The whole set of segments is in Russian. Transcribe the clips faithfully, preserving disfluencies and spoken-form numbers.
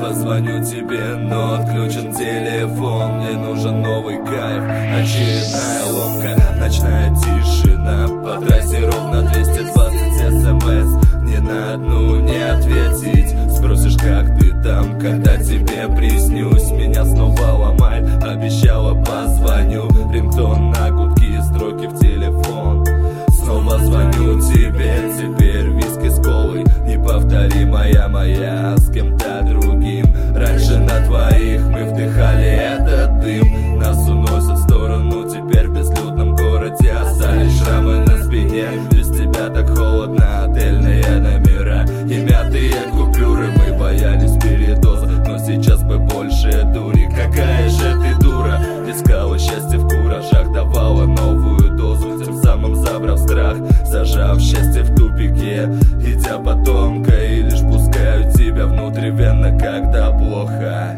Позвоню тебе, но отключен телефон. Мне нужен новый кайф, очередная ломка. Ночная тишина, по трассе ровно двести двадцать смс. Ни на одну не ответить. Спросишь, как ты там, когда тебе приснюсь. Меня снова ломает, обещала позвоню. Рингтон на гудки, строки в телефон. Снова звоню тебе, теперь виски с колой. Неповторимая моя с кем-то другим. Раньше на твоих мы вдыхали этот дым. Нас уносят в сторону, теперь в безлюдном городе остались шрамы на спине. Без тебя так холодно, отельные номера и мятые купюры. Мы боялись передоза, но сейчас бы больше дури. Какая же ты дура, искала счастье в куражах, давала новую дозу, тем самым забрав страх, зажав счастье в тупике, идя по тонкой, и лишь пускаю тебя внутривенно, когда плохо.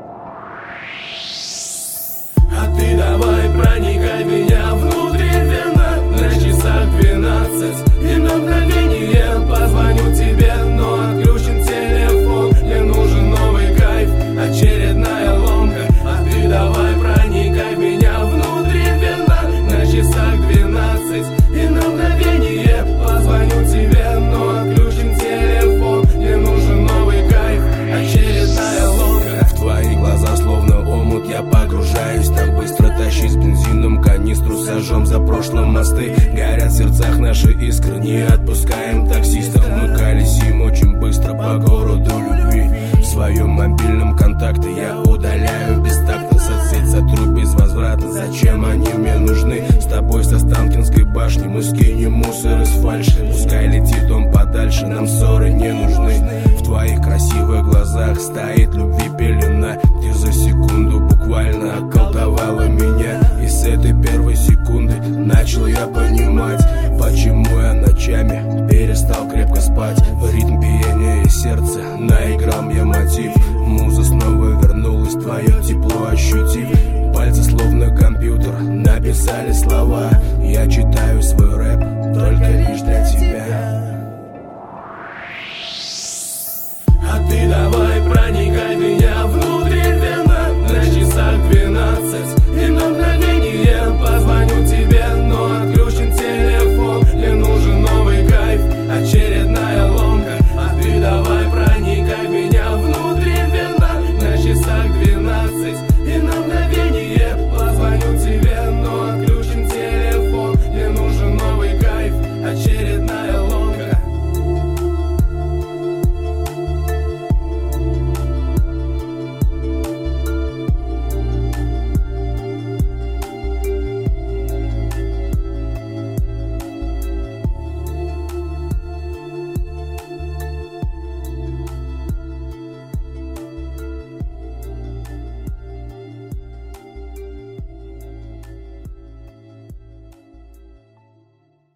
А ты давай проникай в меня внутривенно. На часах двенадцать и на мгновение позвоню тебе, но отключен телефон. Мне нужен новый кайф, очередная ломка. А ты давай проникай в меня внутривенно. На часах двенадцать и на мгновение позвоню тебе, но отключен телефон. Мне нужен новый кайф, очередная ломка. В твои глаза словно омут я погружаюсь. Так быстро тащи с бензином канистру, сожжем за прошлым мосты. Горят в сердцах наши искры, не отпускаем таксистов. Мы колесим очень быстро по городу любви. В своем мобильном контакте я удаляю бестактно соцсеть, сотру безвозвратно. Зачем они мне нужны? С тобой со Останкинской башни мы скинем мусор из фальши. Пускай летит он подальше, нам ссоры не нужны. В твоих красивых глазах стоит любви пелена. Ты за секунду буквально околдовала меня. И с этой первой секунды начал я понимать, почему я ночами перестал крепко спать. В ритм биения и сердца наиграл мне мотив. Муза снова вернулась, твое тепло ощутив. Пальцы словно компьютер написали слова. Я читаю свой рэп только лишь для тебя. А ты давай проникай в меня внутрь.